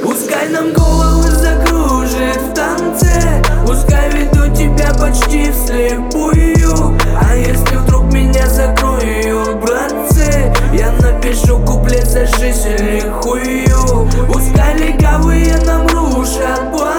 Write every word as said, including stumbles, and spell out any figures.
Пускай нам головы закружит в танце, пускай веду тебя почти вслепую. А если вдруг меня закроют, братцы, я напишу куплет за жизнь или хую. Пускай легавые нам рушат планы,